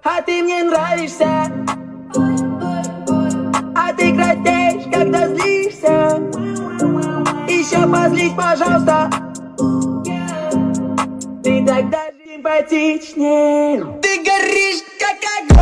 А ты мне нравишься, а ты краснеешь, когда злишься. Еще позлись, пожалуйста. Ты тогда симпатичнее. Ты горишь, как огонь.